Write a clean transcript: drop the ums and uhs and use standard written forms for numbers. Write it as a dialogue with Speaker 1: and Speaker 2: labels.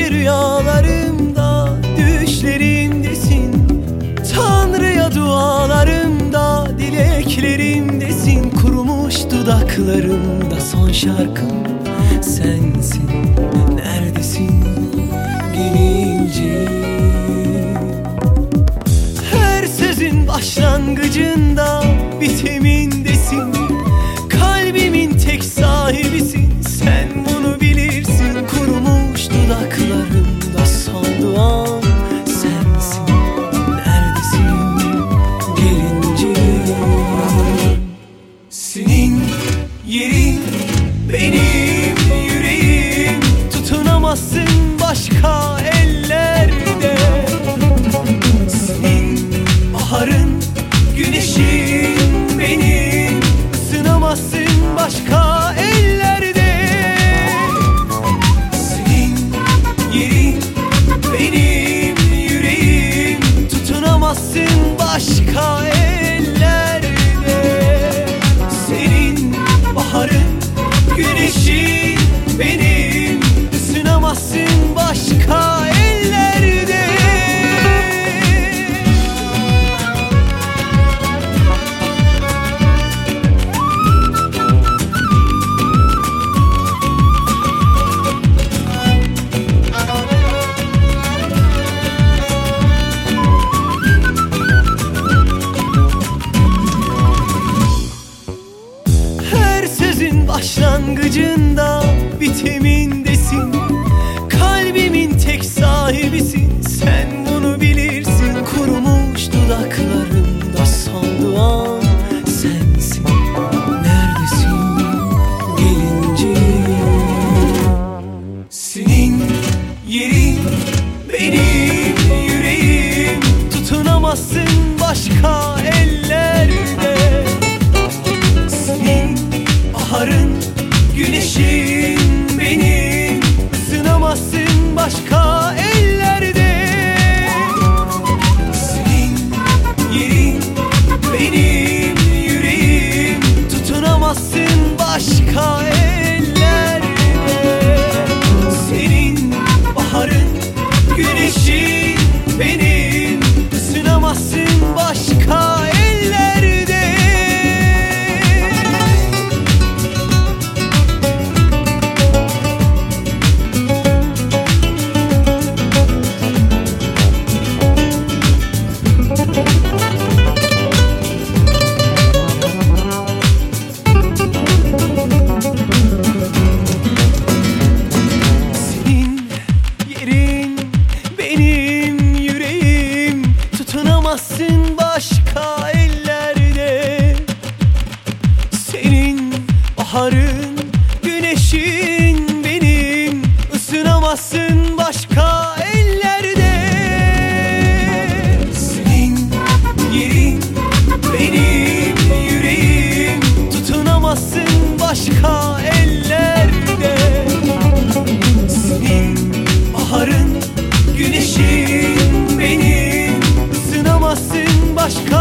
Speaker 1: rüyalarımda, düşlerimdesin. Tanrı'ya dualarımda, dileklerimdesin. Kurumuş dudaklarımda son şarkım sensin. Neredesin gelince? Her sözün başlangıcında, bitimindesin. Kalbimin tek sahibisin, sen bunu bilirsin. Kurumuş dudaklarımda son duam sensin. Neredesin gelince? Senin yerin benim yüreğim, tutunamazsın başka ellerde. Senin baharın, güneşin benim, ısınamazsın başka ellerde. Senin yerin benim yüreğim, tutunamazsın başka ellerde. Senin baharın, güneşin benim, ısınamazsın başka ellerde. Her sözün başlangıcında, bitimindesin. Kalbimin tek sahibisin, sen bunu bilirsin. Kurumuş dudaklarımda son duam sensin. Neredesin gelince? Senin yerin benim yüreğim, tutunamazsın başka ellerde. Senin baharın, güneşin benim, ısınamazsın başka ellerde. Senin yerin benim yüreğim, tutunamazsın başka ellerde. Senin baharın, güneşin benim, ısınamazsın başka ellerde. Senin yerin benim yüreğim, tutunamazsın başka ellerde. Senin baharın, güneşin benim, ısınamazsın başka ellerde. Senin yerin benim yüreğim, tutunamazsın başka ellerde. Senin baharın, güneşin benim, ısınamazsın başka